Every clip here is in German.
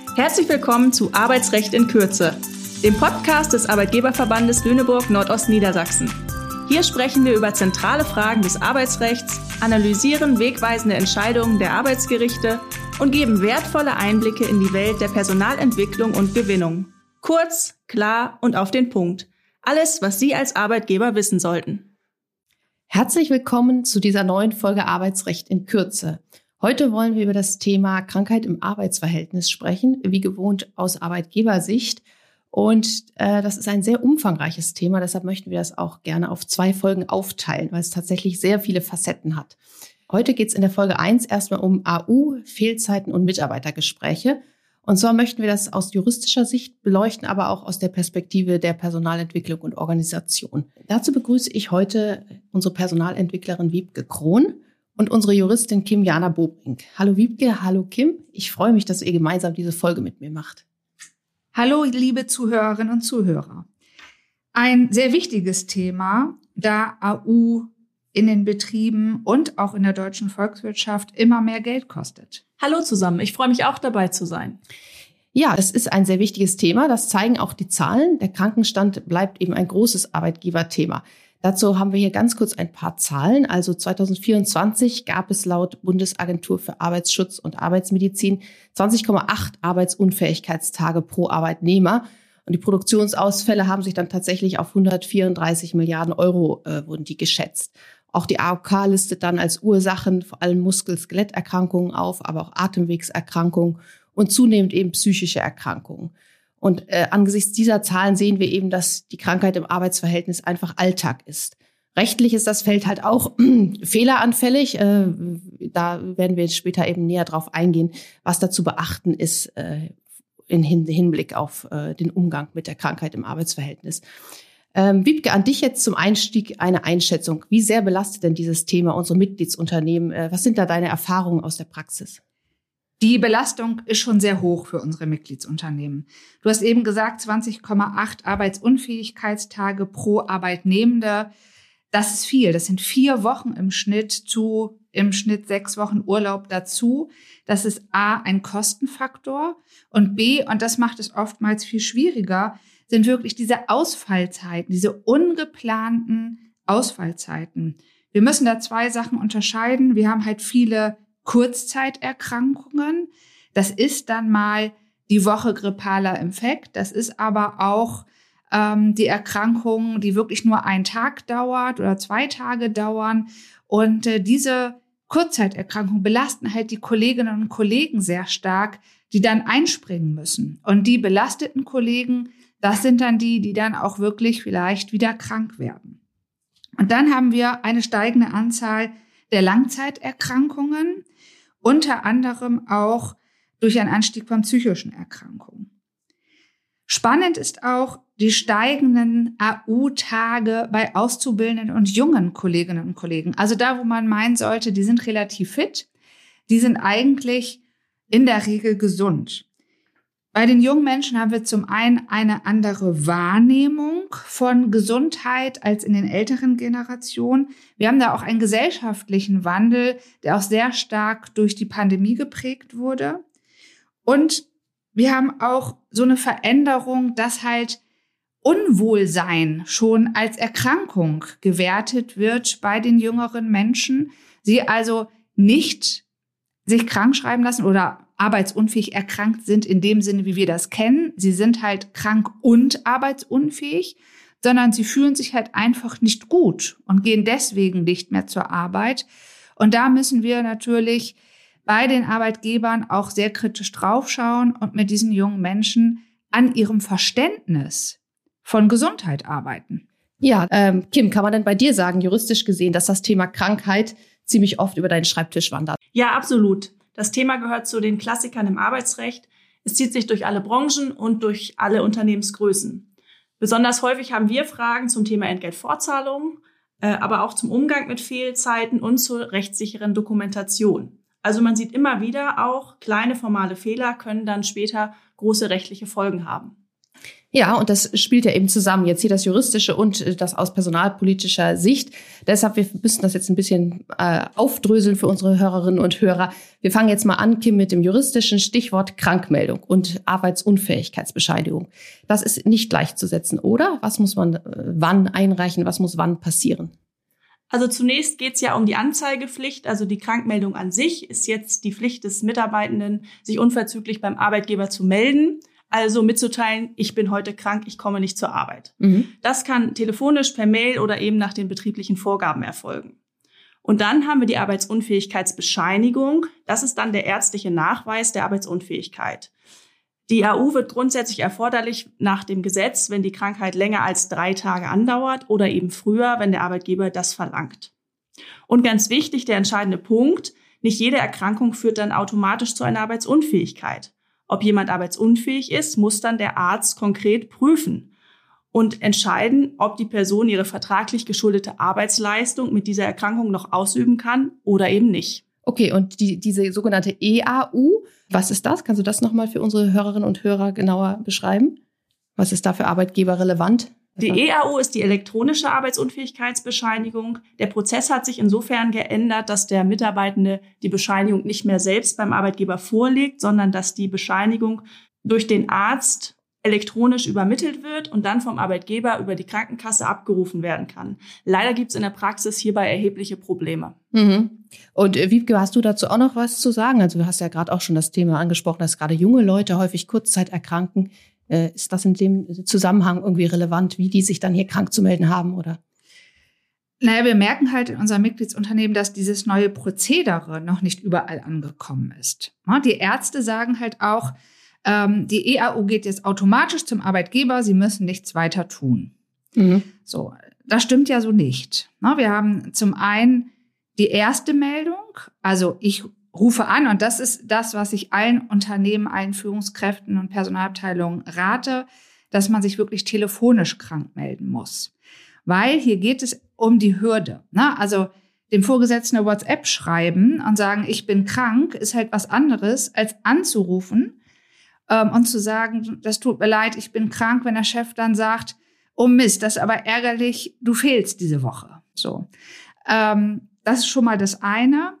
Herzlich willkommen zu Arbeitsrecht in Kürze, dem Podcast des Arbeitgeberverbandes Lüneburg-Nordost-Niedersachsen. Hier sprechen wir über zentrale Fragen des Arbeitsrechts, analysieren wegweisende Entscheidungen der Arbeitsgerichte und geben wertvolle Einblicke in die Welt der Personalentwicklung und Gewinnung. Kurz, klar und auf den Punkt. Alles, was Sie als Arbeitgeber wissen sollten. Herzlich willkommen zu dieser neuen Folge Arbeitsrecht in Kürze. Heute wollen wir über das Thema Krankheit im Arbeitsverhältnis sprechen, wie gewohnt aus Arbeitgebersicht. Und das ist ein sehr umfangreiches Thema, deshalb möchten wir das auch gerne auf 2 Folgen aufteilen, weil es tatsächlich sehr viele Facetten hat. Heute geht es in der Folge 1 erstmal um AU, Fehlzeiten und Mitarbeitergespräche. Und zwar möchten wir das aus juristischer Sicht beleuchten, aber auch aus der Perspektive der Personalentwicklung und Organisation. Dazu begrüße ich heute unsere Personalentwicklerin Wiebke Krohn und unsere Juristin Kim-Jana Bobrink. Hallo Wiebke, hallo Kim. Ich freue mich, dass ihr gemeinsam diese Folge mit mir macht. Hallo, liebe Zuhörerinnen und Zuhörer. Ein sehr wichtiges Thema, da AU in den Betrieben und auch in der deutschen Volkswirtschaft immer mehr Geld kostet. Hallo zusammen, ich freue mich auch dabei zu sein. Ja, das ist ein sehr wichtiges Thema. Das zeigen auch die Zahlen. Der Krankenstand bleibt eben ein großes Arbeitgeberthema. Dazu haben wir hier ganz kurz ein paar Zahlen. Also 2024 gab es laut Bundesagentur für Arbeitsschutz und Arbeitsmedizin 20,8 Arbeitsunfähigkeitstage pro Arbeitnehmer. Und die Produktionsausfälle haben sich dann tatsächlich auf 134 Milliarden Euro wurden die geschätzt. Auch die AOK listet dann als Ursachen vor allem Muskel-Skeletterkrankungen auf, aber auch Atemwegserkrankungen und zunehmend eben psychische Erkrankungen. Und angesichts dieser Zahlen sehen wir eben, dass die Krankheit im Arbeitsverhältnis einfach Alltag ist. Rechtlich ist das Feld halt auch fehleranfällig. Da werden wir später eben näher drauf eingehen, was da zu beachten ist in Hinblick auf den Umgang mit der Krankheit im Arbeitsverhältnis. Wiebke, an dich jetzt zum Einstieg eine Einschätzung. Wie sehr belastet denn dieses Thema unsere Mitgliedsunternehmen? Was sind da deine Erfahrungen aus der Praxis? Die Belastung ist schon sehr hoch für unsere Mitgliedsunternehmen. Du hast eben gesagt, 20,8 Arbeitsunfähigkeitstage pro Arbeitnehmende. Das ist viel. Das sind 4 Wochen im Schnitt 6 Wochen Urlaub dazu. Das ist A, ein Kostenfaktor. Und B, und das macht es oftmals viel schwieriger, sind wirklich diese Ausfallzeiten, diese ungeplanten Ausfallzeiten. Wir müssen da 2 Sachen unterscheiden. Wir haben halt viele Kurzzeiterkrankungen. Das ist dann mal die Woche grippaler Infekt. Das ist aber auch die Erkrankung, die wirklich nur einen Tag dauert oder 2 Tage dauern. Und diese Kurzzeiterkrankungen belasten halt die Kolleginnen und Kollegen sehr stark, die dann einspringen müssen. Und die belasteten Kollegen, das sind dann die dann auch wirklich vielleicht wieder krank werden. Und dann haben wir eine steigende Anzahl der Langzeiterkrankungen, unter anderem auch durch einen Anstieg von psychischen Erkrankungen. Spannend ist auch die steigenden AU-Tage bei auszubildenden und jungen Kolleginnen und Kollegen. Also da, wo man meinen sollte, die sind relativ fit, die sind eigentlich in der Regel gesund. Bei den jungen Menschen haben wir zum einen eine andere Wahrnehmung von Gesundheit als in den älteren Generationen. Wir haben da auch einen gesellschaftlichen Wandel, der auch sehr stark durch die Pandemie geprägt wurde. Und wir haben auch so eine Veränderung, dass halt Unwohlsein schon als Erkrankung gewertet wird bei den jüngeren Menschen. Sie also nicht sich krank schreiben lassen oder arbeitsunfähig erkrankt sind in dem Sinne, wie wir das kennen. Sie sind halt krank und arbeitsunfähig, sondern sie fühlen sich halt einfach nicht gut und gehen deswegen nicht mehr zur Arbeit. Und da müssen wir natürlich bei den Arbeitgebern auch sehr kritisch draufschauen und mit diesen jungen Menschen an ihrem Verständnis von Gesundheit arbeiten. Ja, Kim, kann man denn bei dir sagen, juristisch gesehen, dass das Thema Krankheit ziemlich oft über deinen Schreibtisch wandert? Ja, absolut. Das Thema gehört zu den Klassikern im Arbeitsrecht. Es zieht sich durch alle Branchen und durch alle Unternehmensgrößen. Besonders häufig haben wir Fragen zum Thema Entgeltfortzahlung, aber auch zum Umgang mit Fehlzeiten und zur rechtssicheren Dokumentation. Also man sieht immer wieder auch, kleine formale Fehler können dann später große rechtliche Folgen haben. Ja, und das spielt ja eben zusammen. Jetzt hier das Juristische und das aus personalpolitischer Sicht. Deshalb, wir müssen das jetzt ein bisschen aufdröseln für unsere Hörerinnen und Hörer. Wir fangen jetzt mal an, Kim, mit dem juristischen Stichwort Krankmeldung und Arbeitsunfähigkeitsbescheinigung. Das ist nicht gleichzusetzen, oder? Was muss man wann einreichen? Was muss wann passieren? Also zunächst geht es ja um die Anzeigepflicht. Also die Krankmeldung an sich ist jetzt die Pflicht des Mitarbeitenden, sich unverzüglich beim Arbeitgeber zu melden. Also mitzuteilen, ich bin heute krank, ich komme nicht zur Arbeit. Das kann telefonisch, per Mail oder eben nach den betrieblichen Vorgaben erfolgen. Und dann haben wir die Arbeitsunfähigkeitsbescheinigung. Das ist dann der ärztliche Nachweis der Arbeitsunfähigkeit. Die AU wird grundsätzlich erforderlich nach dem Gesetz, wenn die Krankheit länger als 3 Tage andauert oder eben früher, wenn der Arbeitgeber das verlangt. Und ganz wichtig, der entscheidende Punkt, nicht jede Erkrankung führt dann automatisch zu einer Arbeitsunfähigkeit. Ob jemand arbeitsunfähig ist, muss dann der Arzt konkret prüfen und entscheiden, ob die Person ihre vertraglich geschuldete Arbeitsleistung mit dieser Erkrankung noch ausüben kann oder eben nicht. Okay, und diese sogenannte EAU, was ist das? Kannst du das nochmal für unsere Hörerinnen und Hörer genauer beschreiben? Was ist da für Arbeitgeber relevant? Die EAU ist die elektronische Arbeitsunfähigkeitsbescheinigung. Der Prozess hat sich insofern geändert, dass der Mitarbeitende die Bescheinigung nicht mehr selbst beim Arbeitgeber vorlegt, sondern dass die Bescheinigung durch den Arzt elektronisch übermittelt wird und dann vom Arbeitgeber über die Krankenkasse abgerufen werden kann. Leider gibt es in der Praxis hierbei erhebliche Probleme. Und Wiebke, hast du dazu auch noch was zu sagen? Also du hast ja gerade auch schon das Thema angesprochen, dass gerade junge Leute häufig Kurzzeit erkranken. Ist das in dem Zusammenhang irgendwie relevant, wie die sich dann hier krank zu melden haben, oder? Naja, wir merken halt in unserem Mitgliedsunternehmen, dass dieses neue Prozedere noch nicht überall angekommen ist. Die Ärzte sagen halt auch, die EAU geht jetzt automatisch zum Arbeitgeber, sie müssen nichts weiter tun. So, das stimmt ja so nicht. Wir haben zum einen die erste Meldung, also ich rufe an, und das ist das, was ich allen Unternehmen, allen Führungskräften und Personalabteilungen rate, dass man sich wirklich telefonisch krank melden muss. Weil hier geht es um die Hürde. Also dem Vorgesetzten eine WhatsApp schreiben und sagen, ich bin krank, ist halt was anderes, als anzurufen und zu sagen, das tut mir leid, ich bin krank, wenn der Chef dann sagt, oh Mist, das ist aber ärgerlich, du fehlst diese Woche. So, das ist schon mal das eine.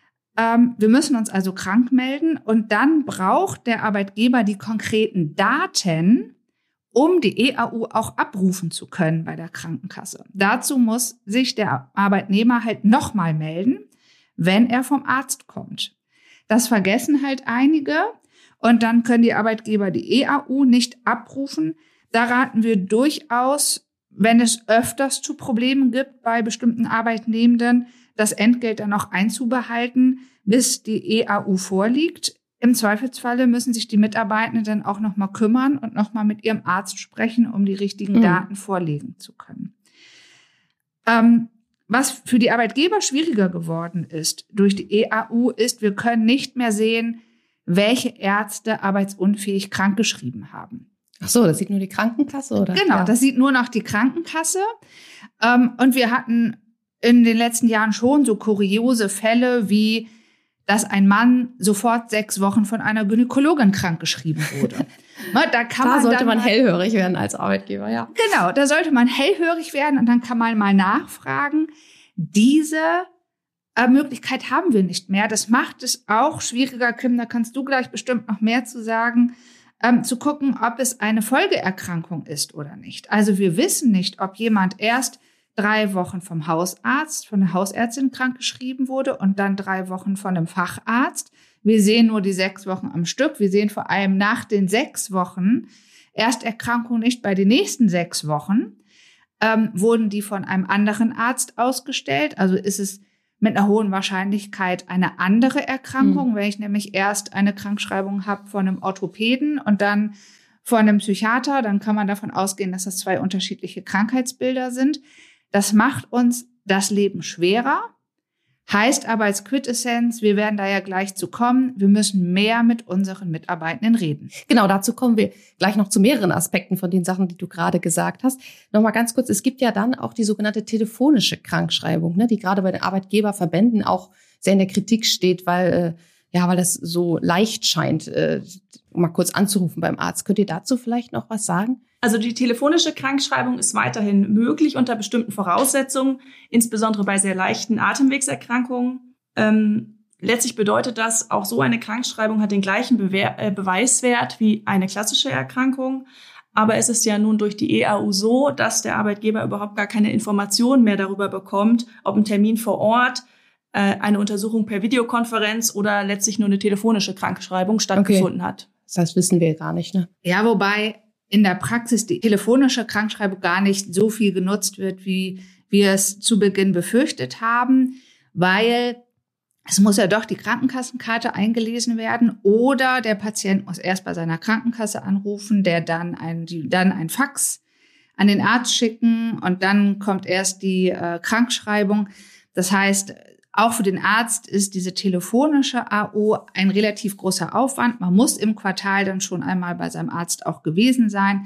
Wir müssen uns also krank melden und dann braucht der Arbeitgeber die konkreten Daten, um die EAU auch abrufen zu können bei der Krankenkasse. Dazu muss sich der Arbeitnehmer halt nochmal melden, wenn er vom Arzt kommt. Das vergessen halt einige und dann können die Arbeitgeber die EAU nicht abrufen. Da raten wir durchaus, wenn es öfters zu Problemen gibt bei bestimmten Arbeitnehmenden, das Entgelt dann auch einzubehalten, bis die EAU vorliegt. Im Zweifelsfalle müssen sich die Mitarbeitenden dann auch noch mal kümmern und noch mal mit ihrem Arzt sprechen, um die richtigen Daten vorlegen zu können. Was für die Arbeitgeber schwieriger geworden ist durch die EAU ist, wir können nicht mehr sehen, welche Ärzte arbeitsunfähig krankgeschrieben haben. Ach so, das sieht nur die Krankenkasse, oder? Genau, ja. Das sieht nur noch die Krankenkasse. Und wir hatten in den letzten Jahren schon so kuriose Fälle wie, dass ein Mann sofort 6 Wochen von einer Gynäkologin krankgeschrieben wurde. Da sollte man hellhörig werden als Arbeitgeber, ja. Genau, da sollte man hellhörig werden und dann kann man mal nachfragen. Diese Möglichkeit haben wir nicht mehr. Das macht es auch schwieriger, Kim, da kannst du gleich bestimmt noch mehr zu sagen, zu gucken, ob es eine Folgeerkrankung ist oder nicht. Also wir wissen nicht, ob jemand erst 3 Wochen vom Hausarzt, von der Hausärztin krankgeschrieben wurde und dann 3 Wochen von einem Facharzt. Wir sehen nur die 6 Wochen am Stück. Wir sehen vor allem nach den 6 Wochen Ersterkrankung nicht. Bei den nächsten 6 Wochen wurden die von einem anderen Arzt ausgestellt. Also ist es mit einer hohen Wahrscheinlichkeit eine andere Erkrankung, wenn ich nämlich erst eine Krankschreibung habe von einem Orthopäden und dann von einem Psychiater, dann kann man davon ausgehen, dass das 2 unterschiedliche Krankheitsbilder sind. Das macht uns das Leben schwerer, heißt aber als Quintessenz, wir werden da ja gleich zu kommen, wir müssen mehr mit unseren Mitarbeitenden reden. Genau, dazu kommen wir gleich noch zu mehreren Aspekten von den Sachen, die du gerade gesagt hast. Nochmal ganz kurz, es gibt ja dann auch die sogenannte telefonische Krankschreibung, die gerade bei den Arbeitgeberverbänden auch sehr in der Kritik steht, weil das so leicht scheint, mal kurz anzurufen beim Arzt. Könnt ihr dazu vielleicht noch was sagen? Also die telefonische Krankschreibung ist weiterhin möglich unter bestimmten Voraussetzungen, insbesondere bei sehr leichten Atemwegserkrankungen. Letztlich bedeutet das, auch so eine Krankschreibung hat den gleichen Beweiswert wie eine klassische Erkrankung. Aber es ist ja nun durch die EAU so, dass der Arbeitgeber überhaupt gar keine Informationen mehr darüber bekommt, ob ein Termin vor Ort, eine Untersuchung per Videokonferenz oder letztlich nur eine telefonische Krankschreibung stattgefunden hat. Das heißt, wissen wir gar nicht, ne? Ja, wobei in der Praxis die telefonische Krankschreibung gar nicht so viel genutzt wird, wie wir es zu Beginn befürchtet haben, weil es muss ja doch die Krankenkassenkarte eingelesen werden oder der Patient muss erst bei seiner Krankenkasse anrufen, dann ein Fax an den Arzt schicken und dann kommt erst die Krankschreibung. Das heißt, auch für den Arzt ist diese telefonische AO ein relativ großer Aufwand. Man muss im Quartal dann schon einmal bei seinem Arzt auch gewesen sein,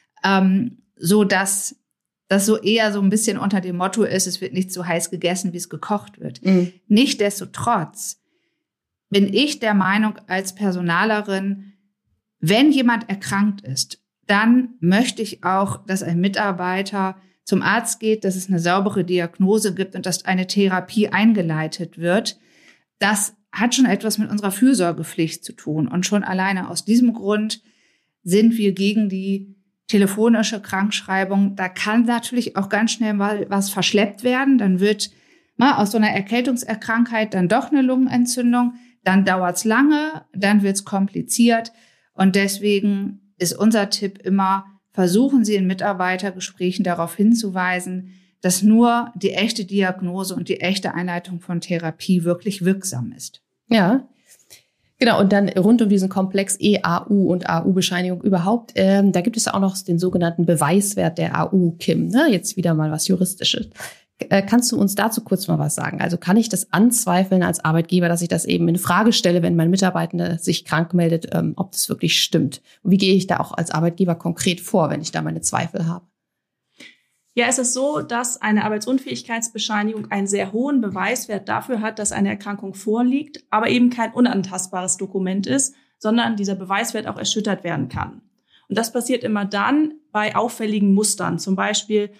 so dass das so eher so ein bisschen unter dem Motto ist, es wird nicht so heiß gegessen, wie es gekocht wird. Mhm. Nichtsdestotrotz bin ich der Meinung als Personalerin, wenn jemand erkrankt ist, dann möchte ich auch, dass ein Mitarbeiter zum Arzt geht, dass es eine saubere Diagnose gibt und dass eine Therapie eingeleitet wird. Das hat schon etwas mit unserer Fürsorgepflicht zu tun. Und schon alleine aus diesem Grund sind wir gegen die telefonische Krankschreibung. Da kann natürlich auch ganz schnell mal was verschleppt werden. Dann wird aus so einer Erkältungserkrankheit dann doch eine Lungenentzündung. Dann dauert's lange, dann wird's kompliziert. Und deswegen ist unser Tipp immer, versuchen Sie in Mitarbeitergesprächen darauf hinzuweisen, dass nur die echte Diagnose und die echte Einleitung von Therapie wirklich wirksam ist. Ja, genau. Und dann rund um diesen Komplex EAU und AU-Bescheinigung überhaupt, da gibt es auch noch den sogenannten Beweiswert der AU, Kim. Ne? Jetzt wieder mal was Juristisches. Kannst du uns dazu kurz mal was sagen? Also kann ich das anzweifeln als Arbeitgeber, dass ich das eben in Frage stelle, wenn mein Mitarbeitender sich krank meldet, ob das wirklich stimmt? Und wie gehe ich da auch als Arbeitgeber konkret vor, wenn ich da meine Zweifel habe? Ja, es ist so, dass eine Arbeitsunfähigkeitsbescheinigung einen sehr hohen Beweiswert dafür hat, dass eine Erkrankung vorliegt, aber eben kein unantastbares Dokument ist, sondern dieser Beweiswert auch erschüttert werden kann. Und das passiert immer dann bei auffälligen Mustern, zum Beispiel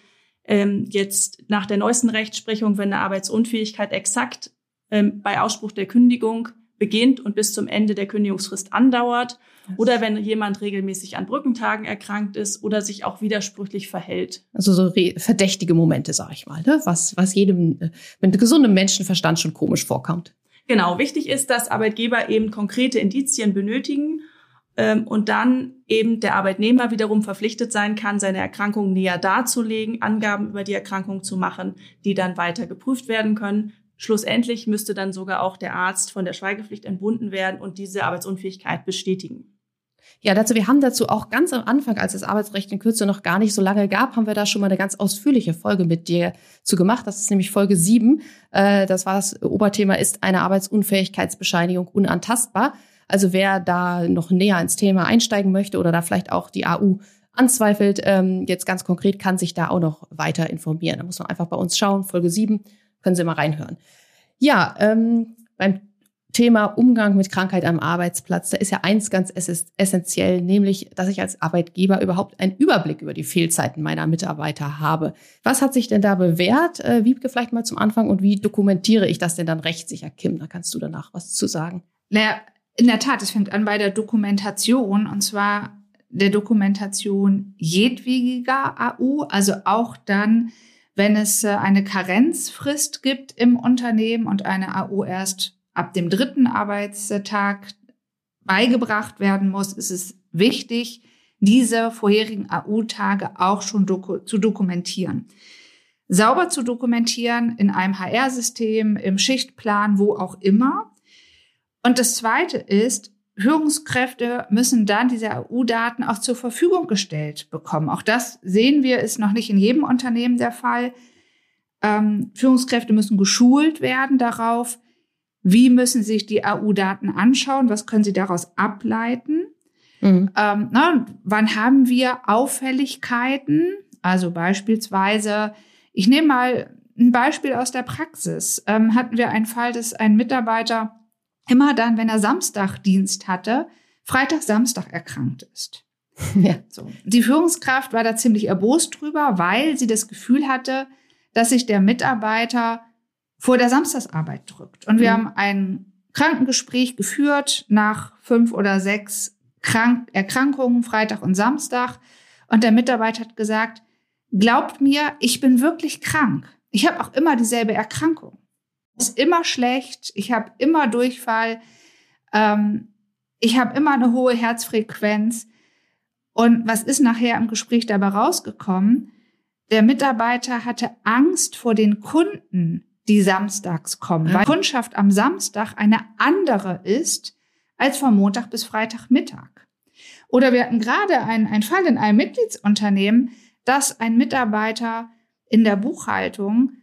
jetzt nach der neuesten Rechtsprechung, wenn eine Arbeitsunfähigkeit exakt bei Ausspruch der Kündigung beginnt und bis zum Ende der Kündigungsfrist andauert, oder wenn jemand regelmäßig an Brückentagen erkrankt ist oder sich auch widersprüchlich verhält. Also so verdächtige Momente, sag ich mal, ne? Was jedem mit gesundem Menschenverstand schon komisch vorkommt. Genau, wichtig ist, dass Arbeitgeber eben konkrete Indizien benötigen und dann eben der Arbeitnehmer wiederum verpflichtet sein kann, seine Erkrankung näher darzulegen, Angaben über die Erkrankung zu machen, die dann weiter geprüft werden können. Schlussendlich müsste dann sogar auch der Arzt von der Schweigepflicht entbunden werden und diese Arbeitsunfähigkeit bestätigen. Ja, wir haben dazu auch ganz am Anfang, als das Arbeitsrecht in Kürze noch gar nicht so lange gab, haben wir da schon mal eine ganz ausführliche Folge mit dir zu gemacht. Das ist nämlich Folge 7. Das war das Oberthema, ist eine Arbeitsunfähigkeitsbescheinigung unantastbar? Also wer da noch näher ins Thema einsteigen möchte oder da vielleicht auch die AU anzweifelt, jetzt ganz konkret, kann sich da auch noch weiter informieren. Da muss man einfach bei uns schauen, Folge 7, können Sie mal reinhören. Ja, beim Thema Umgang mit Krankheit am Arbeitsplatz, da ist ja eins ganz essentiell, nämlich, dass ich als Arbeitgeber überhaupt einen Überblick über die Fehlzeiten meiner Mitarbeiter habe. Was hat sich denn da bewährt? Wiebke, vielleicht mal zum Anfang, und wie dokumentiere ich das denn dann rechtssicher? Kim, da kannst du danach was zu sagen. Naja, in der Tat, es fängt an bei der Dokumentation, und zwar der Dokumentation jedwediger AU, also auch dann, wenn es eine Karenzfrist gibt im Unternehmen und eine AU erst ab dem 3. Arbeitstag beigebracht werden muss, ist es wichtig, diese vorherigen AU-Tage auch schon zu dokumentieren. Sauber zu dokumentieren in einem HR-System, im Schichtplan, wo auch immer. Und das Zweite ist, Führungskräfte müssen dann diese AU-Daten auch zur Verfügung gestellt bekommen. Auch das sehen wir, ist noch nicht in jedem Unternehmen der Fall. Führungskräfte müssen geschult werden darauf, wie müssen sich die AU-Daten anschauen, was können sie daraus ableiten. Wann haben wir Auffälligkeiten? Also beispielsweise, ich nehme mal ein Beispiel aus der Praxis. Hatten wir einen Fall, dass ein Mitarbeiter immer dann, wenn er Samstagdienst hatte, Freitag, Samstag erkrankt ist. Ja. So. Die Führungskraft war da ziemlich erbost drüber, weil sie das Gefühl hatte, dass sich der Mitarbeiter vor der Samstagsarbeit drückt. Und wir haben ein Krankengespräch geführt nach 5 oder 6 Erkrankungen, Freitag und Samstag. Und der Mitarbeiter hat gesagt, glaubt mir, ich bin wirklich krank. Ich habe auch immer dieselbe Erkrankung. Ist immer schlecht, ich habe immer Durchfall, ich habe immer eine hohe Herzfrequenz. Und was ist nachher im Gespräch dabei rausgekommen? Der Mitarbeiter hatte Angst vor den Kunden, die samstags kommen, weil Kundschaft am Samstag eine andere ist als von Montag bis Freitagmittag. Oder wir hatten gerade einen Fall in einem Mitgliedsunternehmen, dass ein Mitarbeiter in der Buchhaltung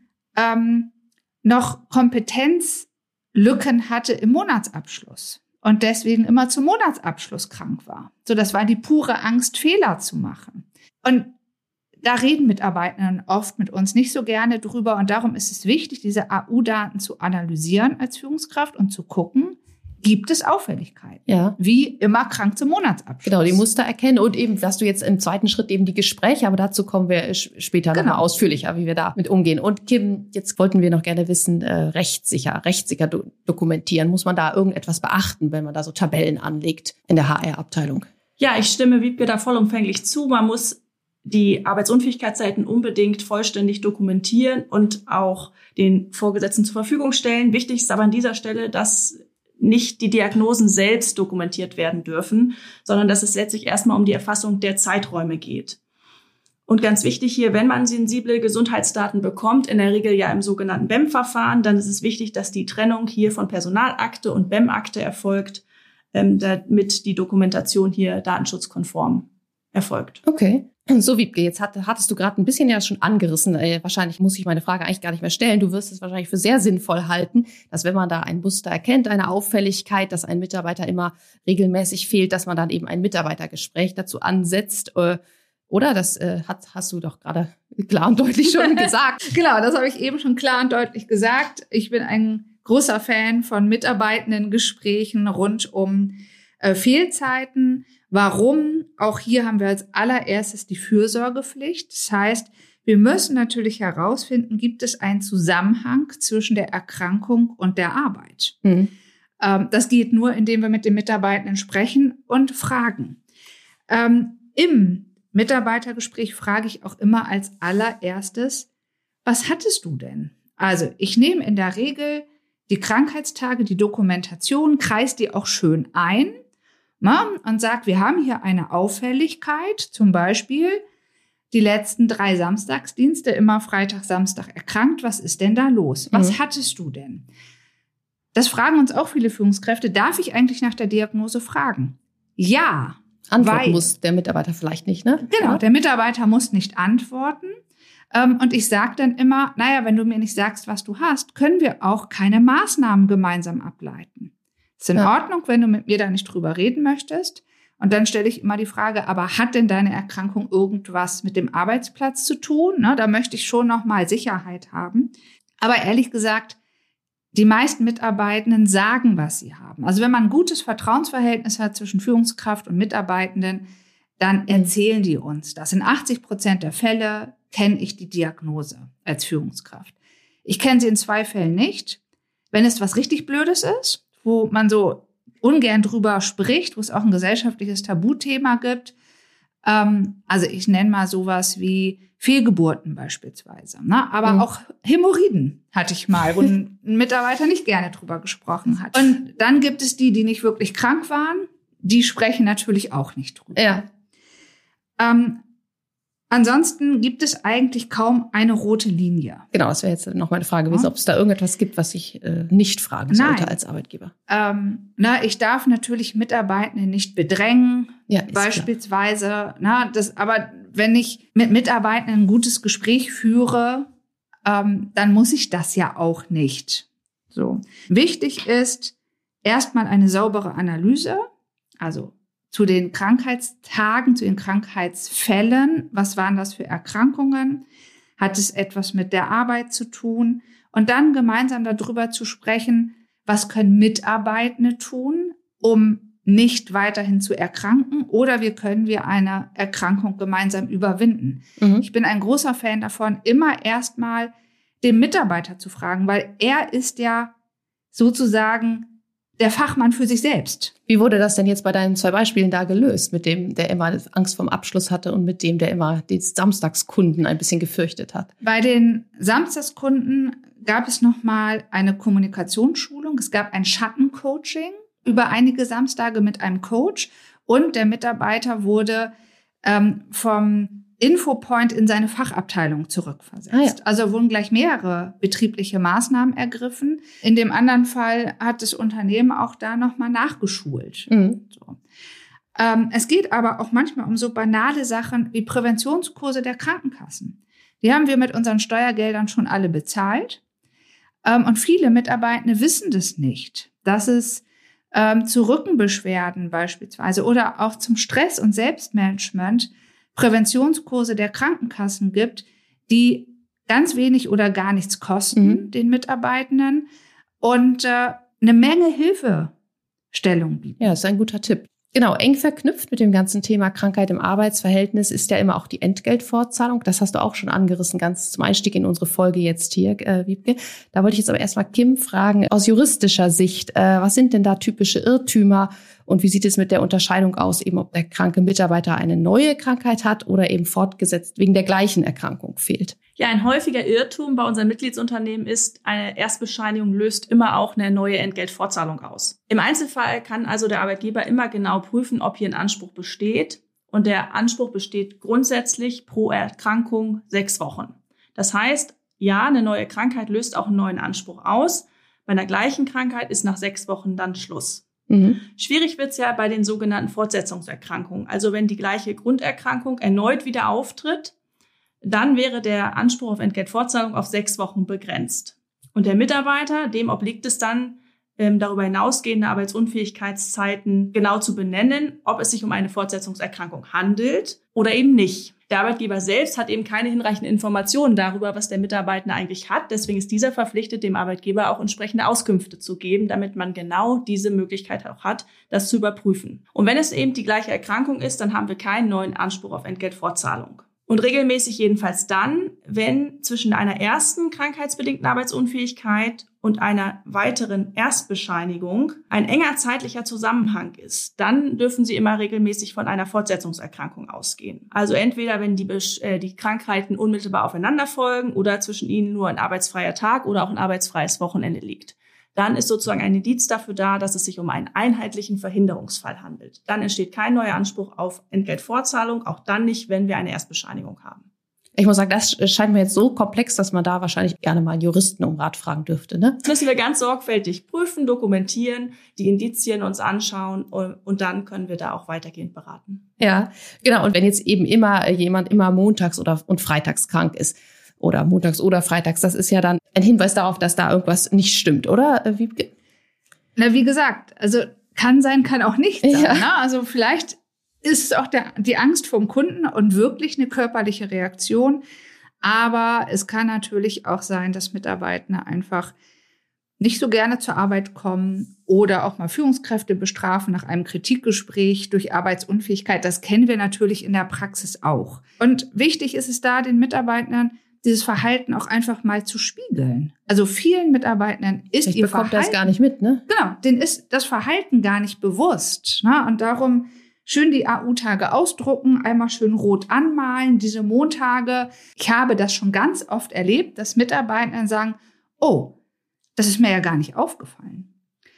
noch Kompetenzlücken hatte im Monatsabschluss und deswegen immer zum Monatsabschluss krank war. So, das war die pure Angst, Fehler zu machen. Und da reden Mitarbeitenden oft mit uns nicht so gerne drüber. Und darum ist es wichtig, diese AU-Daten zu analysieren als Führungskraft und zu gucken, gibt es Auffälligkeiten? Ja. Wie immer krank zum Monatsabschluss. Genau, die Muster erkennen und eben, dass du jetzt im zweiten Schritt eben die Gespräche, aber dazu kommen wir später nochmal ausführlicher, wie wir da mit umgehen. Und Kim, jetzt wollten wir noch gerne wissen, rechtssicher dokumentieren. Muss man da irgendetwas beachten, wenn man da so Tabellen anlegt in der HR-Abteilung? Ja, ich stimme Wiebke da vollumfänglich zu. Man muss die Arbeitsunfähigkeitszeiten unbedingt vollständig dokumentieren und auch den Vorgesetzten zur Verfügung stellen. Wichtig ist aber an dieser Stelle, dass nicht die Diagnosen selbst dokumentiert werden dürfen, sondern dass es letztlich erstmal um die Erfassung der Zeiträume geht. Und ganz wichtig hier, wenn man sensible Gesundheitsdaten bekommt, in der Regel ja im sogenannten BEM-Verfahren, dann ist es wichtig, dass die Trennung hier von Personalakte und BEM-Akte erfolgt, damit die Dokumentation hier datenschutzkonform erfolgt. Okay. So, Wiebke, jetzt hattest du gerade ein bisschen ja schon angerissen. Wahrscheinlich muss ich meine Frage eigentlich gar nicht mehr stellen. Du wirst es wahrscheinlich für sehr sinnvoll halten, dass wenn man da ein Muster erkennt, eine Auffälligkeit, dass ein Mitarbeiter immer regelmäßig fehlt, dass man dann eben ein Mitarbeitergespräch dazu ansetzt. Oder? Das hast du doch gerade klar und deutlich schon gesagt. Genau, das habe ich eben schon klar und deutlich gesagt. Ich bin ein großer Fan von Mitarbeitendengesprächen rund um Fehlzeiten. Warum? Auch hier haben wir als allererstes die Fürsorgepflicht. Das heißt, wir müssen natürlich herausfinden, gibt es einen Zusammenhang zwischen der Erkrankung und der Arbeit. Mhm. Das geht nur, indem wir mit den Mitarbeitenden sprechen und fragen. Im Mitarbeitergespräch frage ich auch immer als allererstes, was hattest du denn? Also ich nehme in der Regel die Krankheitstage, die Dokumentation, kreise die auch schön ein. Und sagt, wir haben hier eine Auffälligkeit, zum Beispiel die letzten 3 Samstagsdienste, immer Freitag, Samstag erkrankt. Was ist denn da los? Was hattest du denn? Das fragen uns auch viele Führungskräfte. Darf ich eigentlich nach der Diagnose fragen? Ja. Antworten muss der Mitarbeiter vielleicht nicht, ne? Genau, der Mitarbeiter muss nicht antworten. Und ich sage dann immer, wenn du mir nicht sagst, was du hast, können wir auch keine Maßnahmen gemeinsam ableiten. Ist in Ordnung, wenn du mit mir da nicht drüber reden möchtest. Und dann stelle ich immer die Frage, aber hat denn deine Erkrankung irgendwas mit dem Arbeitsplatz zu tun? Da möchte ich schon noch mal Sicherheit haben. Aber ehrlich gesagt, die meisten Mitarbeitenden sagen, was sie haben. Also wenn man ein gutes Vertrauensverhältnis hat zwischen Führungskraft und Mitarbeitenden, dann erzählen die uns das. In 80% der Fälle kenne ich die Diagnose als Führungskraft. Ich kenne sie in 2 Fällen nicht. Wenn es was richtig Blödes ist, wo man so ungern drüber spricht, wo es auch ein gesellschaftliches Tabuthema gibt. Also ich nenne mal sowas wie Fehlgeburten beispielsweise. Aber auch Hämorrhoiden hatte ich mal, wo ein Mitarbeiter nicht gerne drüber gesprochen hat. Und dann gibt es die nicht wirklich krank waren. Die sprechen natürlich auch nicht drüber. Ja. Ansonsten gibt es eigentlich kaum eine rote Linie. Genau, das wäre jetzt noch meine Frage gewesen, ob es da irgendetwas gibt, was ich nicht fragen sollte als Arbeitgeber. Ich darf natürlich Mitarbeitende nicht bedrängen, beispielsweise. Aber wenn ich mit Mitarbeitenden ein gutes Gespräch führe, dann muss ich das ja auch nicht. So. Wichtig ist erstmal eine saubere Analyse, also zu den Krankheitstagen, zu den Krankheitsfällen. Was waren das für Erkrankungen? Hat es etwas mit der Arbeit zu tun? Und dann gemeinsam darüber zu sprechen, was können Mitarbeitende tun, um nicht weiterhin zu erkranken oder wie können wir eine Erkrankung gemeinsam überwinden. Ich bin ein großer Fan davon, immer erstmal den Mitarbeiter zu fragen, weil er ist ja sozusagen der Fachmann für sich selbst. Wie wurde das denn jetzt bei deinen 2 Beispielen da gelöst? Mit dem, der immer Angst vorm Abschluss hatte und mit dem, der immer die Samstagskunden ein bisschen gefürchtet hat? Bei den Samstagskunden gab es nochmal eine Kommunikationsschulung. Es gab ein Schattencoaching über einige Samstage mit einem Coach und der Mitarbeiter wurde vom Infopoint in seine Fachabteilung zurückversetzt. Also wurden gleich mehrere betriebliche Maßnahmen ergriffen. In dem anderen Fall hat das Unternehmen auch da nochmal nachgeschult. So. Es geht aber auch manchmal um so banale Sachen wie Präventionskurse der Krankenkassen. Die haben wir mit unseren Steuergeldern schon alle bezahlt. Und viele Mitarbeitende wissen das nicht, dass es zu Rückenbeschwerden beispielsweise oder auch zum Stress- und Selbstmanagement Präventionskurse der Krankenkassen gibt, die ganz wenig oder gar nichts kosten, den Mitarbeitenden, und eine Menge Hilfestellung bieten. Ja, das ist ein guter Tipp. Genau, eng verknüpft mit dem ganzen Thema Krankheit im Arbeitsverhältnis ist ja immer auch die Entgeltfortzahlung. Das hast du auch schon angerissen, ganz zum Einstieg in unsere Folge jetzt hier, Wiebke. Da wollte ich jetzt aber erstmal Kim fragen, aus juristischer Sicht, was sind denn da typische Irrtümer und wie sieht es mit der Unterscheidung aus, eben ob der kranke Mitarbeiter eine neue Krankheit hat oder eben fortgesetzt wegen der gleichen Erkrankung fehlt? Ja, ein häufiger Irrtum bei unseren Mitgliedsunternehmen ist, eine Erstbescheinigung löst immer auch eine neue Entgeltfortzahlung aus. Im Einzelfall kann also der Arbeitgeber immer genau prüfen, ob hier ein Anspruch besteht. Und der Anspruch besteht grundsätzlich pro Erkrankung 6 Wochen. Das heißt, ja, eine neue Krankheit löst auch einen neuen Anspruch aus. Bei einer gleichen Krankheit ist nach 6 Wochen dann Schluss. Schwierig wird's ja bei den sogenannten Fortsetzungserkrankungen. Also wenn die gleiche Grunderkrankung erneut wieder auftritt, dann wäre der Anspruch auf Entgeltfortzahlung auf 6 Wochen begrenzt. Und der Mitarbeiter, dem obliegt es dann, darüber hinausgehende Arbeitsunfähigkeitszeiten genau zu benennen, ob es sich um eine Fortsetzungserkrankung handelt oder eben nicht. Der Arbeitgeber selbst hat eben keine hinreichenden Informationen darüber, was der Mitarbeiter eigentlich hat. Deswegen ist dieser verpflichtet, dem Arbeitgeber auch entsprechende Auskünfte zu geben, damit man genau diese Möglichkeit auch hat, das zu überprüfen. Und wenn es eben die gleiche Erkrankung ist, dann haben wir keinen neuen Anspruch auf Entgeltfortzahlung. Und regelmäßig jedenfalls dann, wenn zwischen einer ersten krankheitsbedingten Arbeitsunfähigkeit und einer weiteren Erstbescheinigung ein enger zeitlicher Zusammenhang ist, dann dürfen Sie immer regelmäßig von einer Fortsetzungserkrankung ausgehen. Also entweder, wenn die Krankheiten unmittelbar aufeinander folgen oder zwischen ihnen nur ein arbeitsfreier Tag oder auch ein arbeitsfreies Wochenende liegt. Dann ist sozusagen ein Indiz dafür da, dass es sich um einen einheitlichen Verhinderungsfall handelt. Dann entsteht kein neuer Anspruch auf Entgeltfortzahlung, auch dann nicht, wenn wir eine Erstbescheinigung haben. Ich muss sagen, das scheint mir jetzt so komplex, dass man da wahrscheinlich gerne mal einen Juristen um Rat fragen dürfte, ne? Das müssen wir ganz sorgfältig prüfen, dokumentieren, die Indizien uns anschauen und dann können wir da auch weitergehend beraten. Ja, genau. Und wenn jetzt eben jemand immer montags und freitags krank ist, oder montags oder freitags, das ist ja dann ein Hinweis darauf, dass da irgendwas nicht stimmt, oder? Wie gesagt, also kann sein, kann auch nicht sein. Ja. Ne? Also vielleicht ist es auch die Angst vom Kunden und wirklich eine körperliche Reaktion. Aber es kann natürlich auch sein, dass Mitarbeitende einfach nicht so gerne zur Arbeit kommen oder auch mal Führungskräfte bestrafen nach einem Kritikgespräch durch Arbeitsunfähigkeit. Das kennen wir natürlich in der Praxis auch. Und wichtig ist es da, den Mitarbeitenden dieses Verhalten auch einfach mal zu spiegeln. Also vielen Mitarbeitenden ist ihr Verhalten... das gar nicht mit, ne? Genau, denen ist das Verhalten gar nicht bewusst. Ne? Und darum schön die AU-Tage ausdrucken, einmal schön rot anmalen, diese Montage. Ich habe das schon ganz oft erlebt, dass Mitarbeitenden sagen, oh, das ist mir ja gar nicht aufgefallen.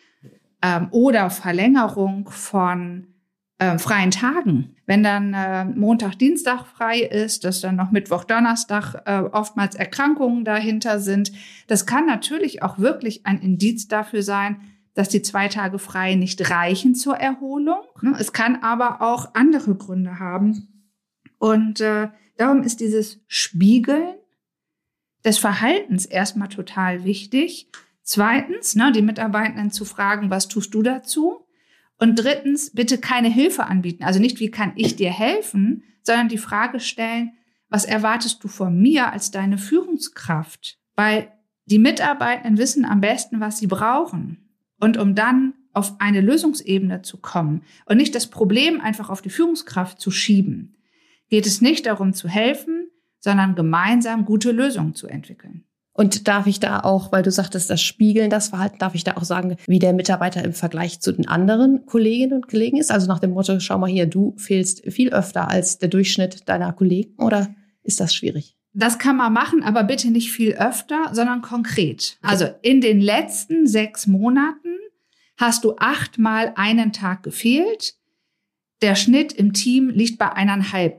Oder Verlängerung von freien Tagen. Wenn dann Montag, Dienstag frei ist, dass dann noch Mittwoch, Donnerstag oftmals Erkrankungen dahinter sind. Das kann natürlich auch wirklich ein Indiz dafür sein, dass die 2 Tage frei nicht reichen zur Erholung. Es kann aber auch andere Gründe haben. Und darum ist dieses Spiegeln des Verhaltens erstmal total wichtig. Zweitens, die Mitarbeitenden zu fragen, was tust du dazu? Und drittens, bitte keine Hilfe anbieten. Also nicht, wie kann ich dir helfen, sondern die Frage stellen, was erwartest du von mir als deine Führungskraft? Weil die Mitarbeitenden wissen am besten, was sie brauchen. Und um dann auf eine Lösungsebene zu kommen und nicht das Problem einfach auf die Führungskraft zu schieben, geht es nicht darum zu helfen, sondern gemeinsam gute Lösungen zu entwickeln. Und darf ich da auch, weil du sagtest, das Spiegeln, das Verhalten, darf ich da auch sagen, wie der Mitarbeiter im Vergleich zu den anderen Kolleginnen und Kollegen ist? Also nach dem Motto, schau mal hier, du fehlst viel öfter als der Durchschnitt deiner Kollegen, oder ist das schwierig? Das kann man machen, aber bitte nicht viel öfter, sondern konkret. Also in den letzten 6 Monaten hast du 8-mal einen Tag gefehlt. Der Schnitt im Team liegt bei 1,5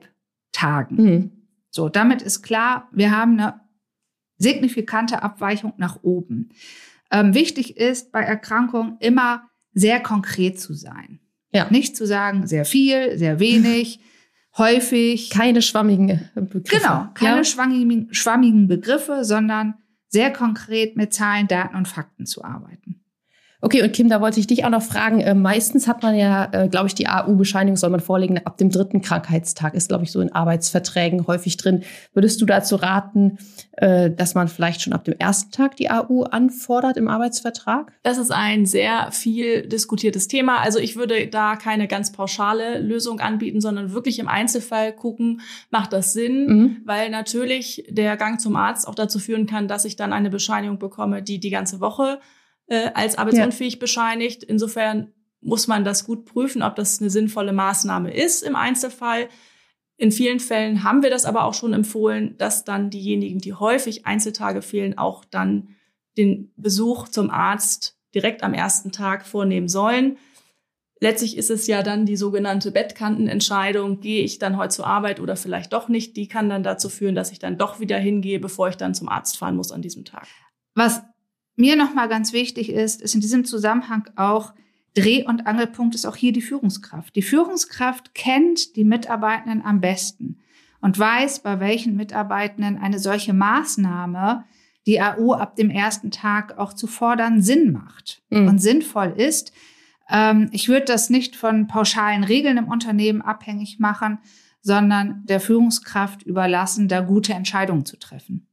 Tagen. So, damit ist klar, wir haben eine signifikante Abweichung nach oben. Wichtig ist bei Erkrankungen immer sehr konkret zu sein. Ja. Nicht zu sagen, sehr viel, sehr wenig, häufig. Keine schwammigen Begriffe. Genau, keine schwammigen Begriffe, sondern sehr konkret mit Zahlen, Daten und Fakten zu arbeiten. Okay, und Kim, da wollte ich dich auch noch fragen. Meistens hat man ja, glaube ich, die AU-Bescheinigung soll man vorlegen ab dem 3. Krankheitstag. Ist, glaube ich, so in Arbeitsverträgen häufig drin. Würdest du dazu raten, dass man vielleicht schon ab dem 1. Tag die AU anfordert im Arbeitsvertrag? Das ist ein sehr viel diskutiertes Thema. Also ich würde da keine ganz pauschale Lösung anbieten, sondern wirklich im Einzelfall gucken, macht das Sinn? Weil natürlich der Gang zum Arzt auch dazu führen kann, dass ich dann eine Bescheinigung bekomme, die ganze Woche als arbeitsunfähig bescheinigt. Insofern muss man das gut prüfen, ob das eine sinnvolle Maßnahme ist im Einzelfall. In vielen Fällen haben wir das aber auch schon empfohlen, dass dann diejenigen, die häufig Einzeltage fehlen, auch dann den Besuch zum Arzt direkt am 1. Tag vornehmen sollen. Letztlich ist es ja dann die sogenannte Bettkantenentscheidung, gehe ich dann heute zur Arbeit oder vielleicht doch nicht. Die kann dann dazu führen, dass ich dann doch wieder hingehe, bevor ich dann zum Arzt fahren muss an diesem Tag. Was mir nochmal ganz wichtig ist in diesem Zusammenhang auch, Dreh- und Angelpunkt ist auch hier die Führungskraft. Die Führungskraft kennt die Mitarbeitenden am besten und weiß, bei welchen Mitarbeitenden eine solche Maßnahme, die AU ab dem 1. Tag auch zu fordern, Sinn macht und sinnvoll ist. Ich würde das nicht von pauschalen Regeln im Unternehmen abhängig machen, sondern der Führungskraft überlassen, da gute Entscheidungen zu treffen.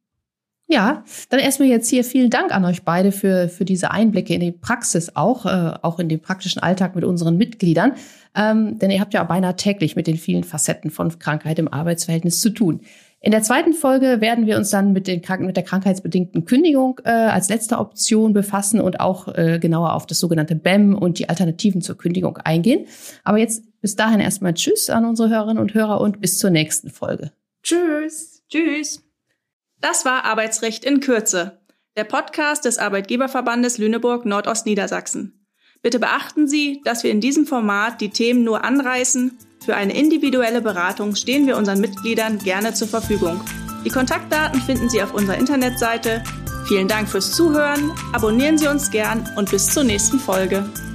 Ja, dann erstmal jetzt hier vielen Dank an euch beide für diese Einblicke in die Praxis auch in den praktischen Alltag mit unseren Mitgliedern. Denn ihr habt ja beinahe täglich mit den vielen Facetten von Krankheit im Arbeitsverhältnis zu tun. In der 2. Folge werden wir uns dann mit der krankheitsbedingten Kündigung als letzte Option befassen und auch genauer auf das sogenannte BEM und die Alternativen zur Kündigung eingehen. Aber jetzt bis dahin erstmal Tschüss an unsere Hörerinnen und Hörer und bis zur nächsten Folge. Tschüss. Tschüss. Das war Arbeitsrecht in Kürze, der Podcast des Arbeitgeberverbandes Lüneburg Nordostniedersachsen. Bitte beachten Sie, dass wir in diesem Format die Themen nur anreißen. Für eine individuelle Beratung stehen wir unseren Mitgliedern gerne zur Verfügung. Die Kontaktdaten finden Sie auf unserer Internetseite. Vielen Dank fürs Zuhören, abonnieren Sie uns gern und bis zur nächsten Folge.